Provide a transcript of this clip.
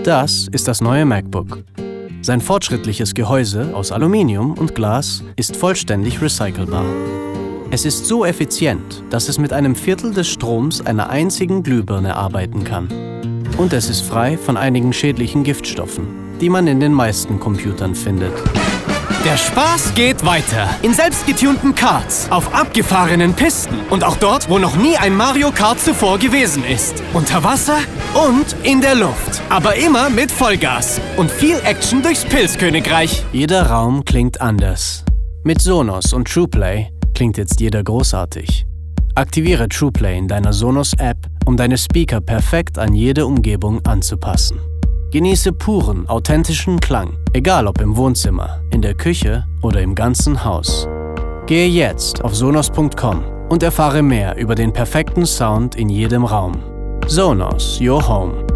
Das ist das neue MacBook. Sein fortschrittliches Gehäuse aus Aluminium und Glas ist vollständig recycelbar. Es ist so effizient, dass es mit einem Viertel des Stroms einer einzigen Glühbirne arbeiten kann. Und es ist frei von einigen schädlichen Giftstoffen, die man in den meisten Computern findet. Der Spaß geht weiter. In selbstgetunten Karts, auf abgefahrenen Pisten und auch dort, wo noch nie ein Mario Kart zuvor gewesen ist. Unter Wasser und in der Luft. Aber immer mit Vollgas und viel Action durchs Pilzkönigreich. Jeder Raum klingt anders. Mit Sonos und TruePlay klingt jetzt jeder großartig. Aktiviere TruePlay in deiner Sonos-App, um deine Speaker perfekt an jede Umgebung anzupassen. Genieße puren, authentischen Klang, egal ob im Wohnzimmer, in der Küche oder im ganzen Haus. Gehe jetzt auf sonos.com und erfahre mehr über den perfekten Sound in jedem Raum. Sonos, your home.